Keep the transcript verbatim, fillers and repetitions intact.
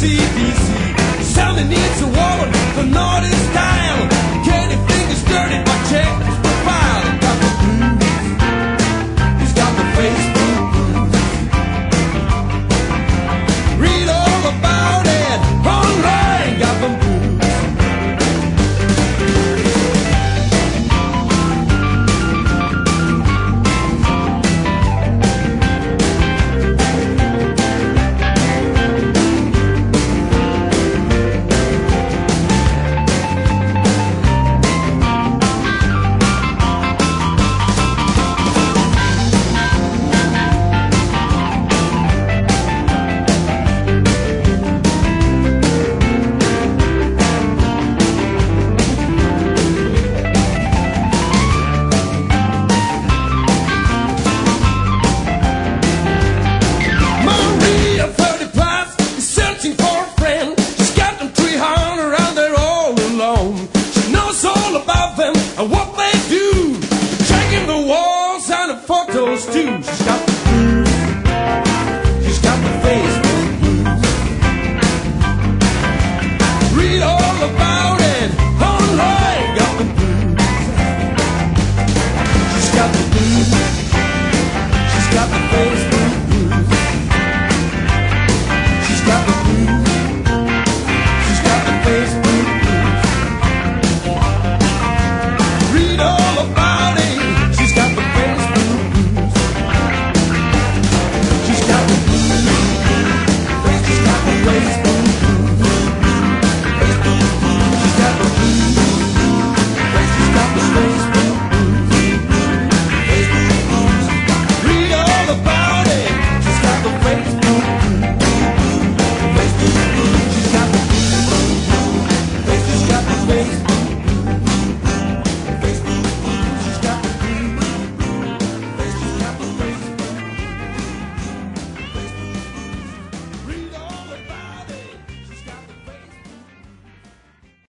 C D C. Sally needs a woman for naughty style. Candy fingers dirty, but check his profile. He got the blues. He's got the Facebook blues. Read all about it online. Got the blues. Photos too. She's got the blues. She's got the Facebook blues. Read all about it online. Got the blues. She's got the blues.